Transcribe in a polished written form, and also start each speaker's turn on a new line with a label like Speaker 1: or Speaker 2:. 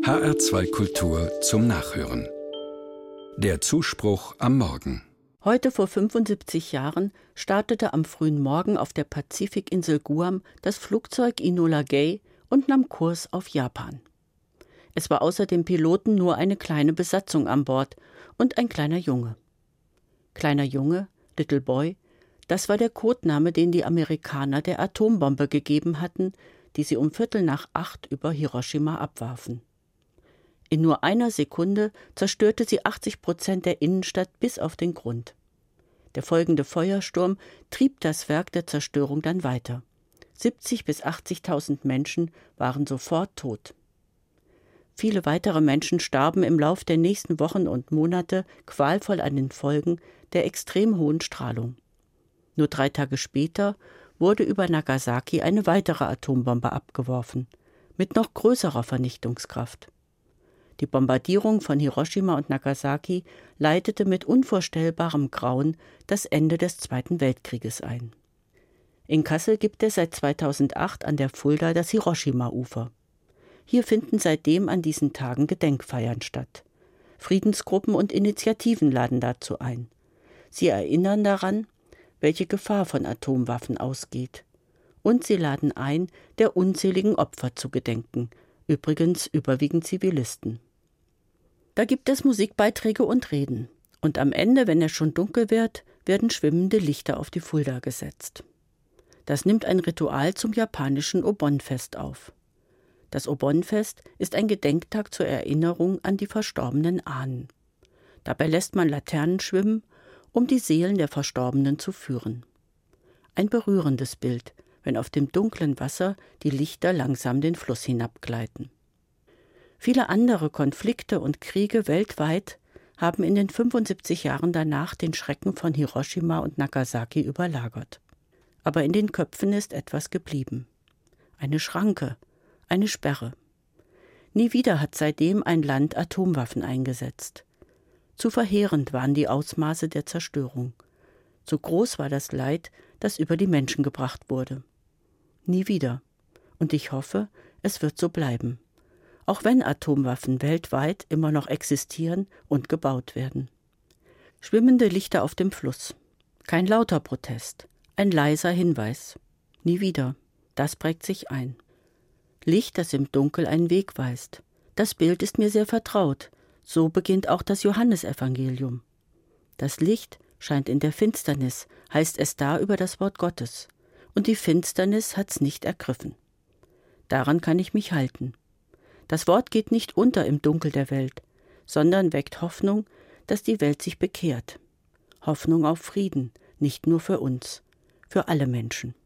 Speaker 1: HR2 Kultur zum Nachhören. Der Zuspruch am Morgen.
Speaker 2: Heute vor 75 Jahren startete am frühen Morgen auf der Pazifikinsel Guam das Flugzeug Enola Gay und nahm Kurs auf Japan. Es war außer dem Piloten nur eine kleine Besatzung an Bord und ein kleiner Junge. Kleiner Junge, Little Boy, das war der Codename, den die Amerikaner der Atombombe gegeben hatten, die sie um 7:45 über Hiroshima abwarfen. In nur einer Sekunde zerstörte sie 80% der Innenstadt bis auf den Grund. Der folgende Feuersturm trieb das Werk der Zerstörung dann weiter. 70.000 bis 80.000 Menschen waren sofort tot. Viele weitere Menschen starben im Lauf der nächsten Wochen und Monate qualvoll an den Folgen der extrem hohen Strahlung. Nur 3 Tage später wurde über Nagasaki eine weitere Atombombe abgeworfen, mit noch größerer Vernichtungskraft. Die Bombardierung von Hiroshima und Nagasaki leitete mit unvorstellbarem Grauen das Ende des Zweiten Weltkrieges ein. In Kassel gibt es seit 2008 an der Fulda das Hiroshima-Ufer. Hier finden seitdem an diesen Tagen Gedenkfeiern statt. Friedensgruppen und Initiativen laden dazu ein. Sie erinnern daran, welche Gefahr von Atomwaffen ausgeht. Und sie laden ein, der unzähligen Opfer zu gedenken, übrigens überwiegend Zivilisten. Da gibt es Musikbeiträge und Reden. Und am Ende, wenn es schon dunkel wird, werden schwimmende Lichter auf die Fulda gesetzt. Das nimmt ein Ritual zum japanischen Obon-Fest auf. Das Obon-Fest ist ein Gedenktag zur Erinnerung an die verstorbenen Ahnen. Dabei lässt man Laternen schwimmen, um die Seelen der Verstorbenen zu führen. Ein berührendes Bild, wenn auf dem dunklen Wasser die Lichter langsam den Fluss hinabgleiten. Viele andere Konflikte und Kriege weltweit haben in den 75 Jahren danach den Schrecken von Hiroshima und Nagasaki überlagert. Aber in den Köpfen ist etwas geblieben. Eine Schranke, eine Sperre. Nie wieder hat seitdem ein Land Atomwaffen eingesetzt. Zu verheerend waren die Ausmaße der Zerstörung. Zu groß war das Leid, das über die Menschen gebracht wurde. Nie wieder. Und ich hoffe, es wird so bleiben. Auch wenn Atomwaffen weltweit immer noch existieren und gebaut werden. Schwimmende Lichter auf dem Fluss. Kein lauter Protest, ein leiser Hinweis. Nie wieder. Das prägt sich ein. Licht, das im Dunkel einen Weg weist. Das Bild ist mir sehr vertraut. So beginnt auch das Johannesevangelium. Das Licht scheint in der Finsternis, heißt es da über das Wort Gottes. Und die Finsternis hat's nicht ergriffen. Daran kann ich mich halten. Das Wort geht nicht unter im Dunkel der Welt, sondern weckt Hoffnung, dass die Welt sich bekehrt. Hoffnung auf Frieden, nicht nur für uns, für alle Menschen.